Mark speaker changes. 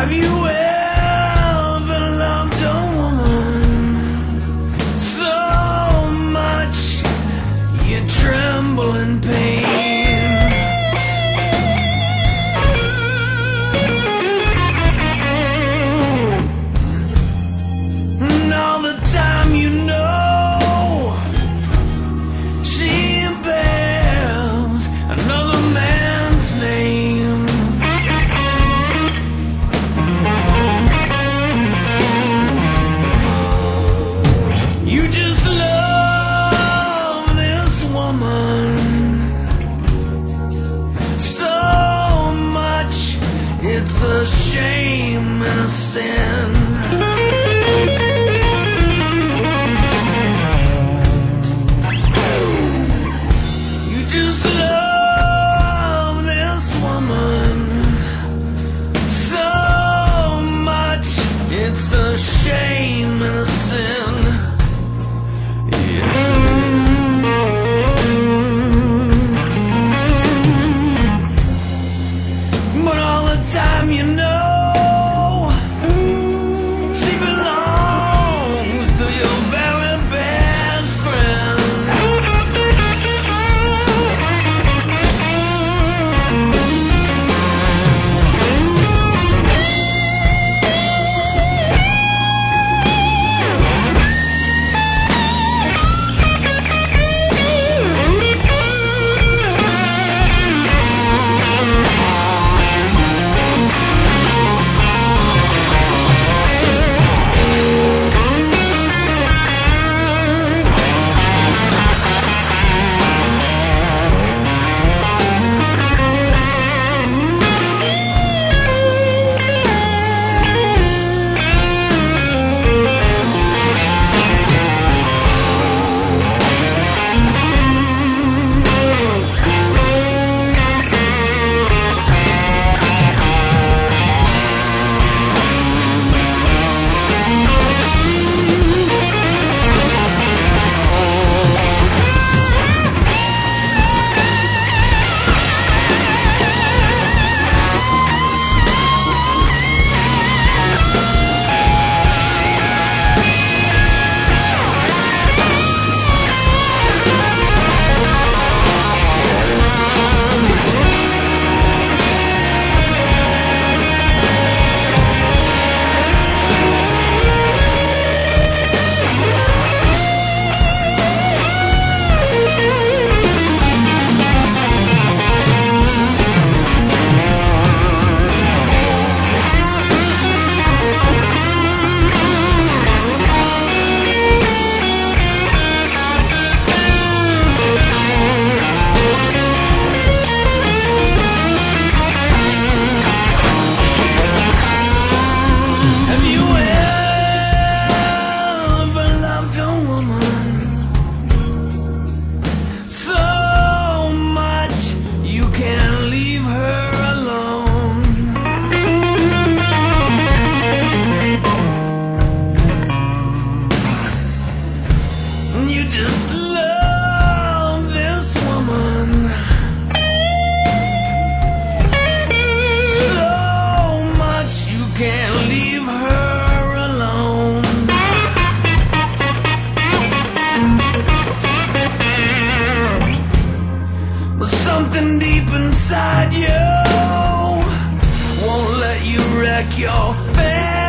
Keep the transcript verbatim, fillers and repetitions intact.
Speaker 1: Have you ever loved a woman so much you tremble in pain? And all the time you know she bears another man's name. You just love this woman so much, it's a shame and a sin. You just love this woman so much, it's a shame and a sin. But all the time you know she belongs to your very best friend. You just love this woman so much you can't leave her alone. But something deep inside you won't let you wreck your family.